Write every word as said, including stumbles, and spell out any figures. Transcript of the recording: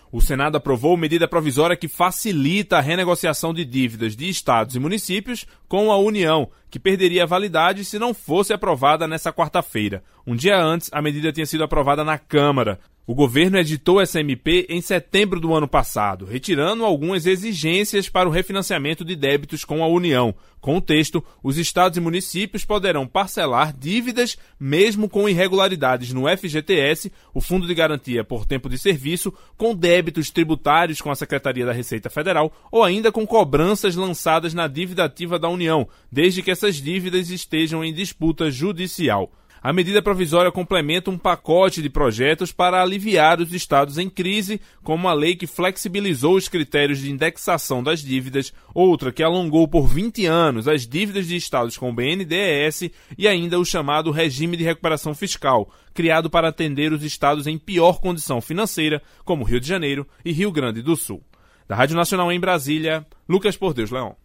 O Senado aprovou medida provisória que facilita a renegociação de dívidas de estados e municípios com a União, que perderia a validade se não fosse aprovada nesta quarta-feira. Um dia antes, a medida tinha sido aprovada na Câmara. O governo editou essa M P em setembro do ano passado, retirando algumas exigências para o refinanciamento de débitos com a União. Com o texto, os estados e municípios poderão parcelar dívidas mesmo com irregularidades no F G T S, o Fundo de Garantia por Tempo de Serviço, com débitos tributários com a Secretaria da Receita Federal ou ainda com cobranças lançadas na dívida ativa da União, desde que essas dívidas estejam em disputa judicial. A medida provisória complementa um pacote de projetos para aliviar os estados em crise, como a lei que flexibilizou os critérios de indexação das dívidas, outra que alongou por vinte anos as dívidas de estados com o B N D E S e ainda o chamado Regime de Recuperação Fiscal, criado para atender os estados em pior condição financeira, como Rio de Janeiro e Rio Grande do Sul. Da Rádio Nacional em Brasília, Lucas Por Deus Leão.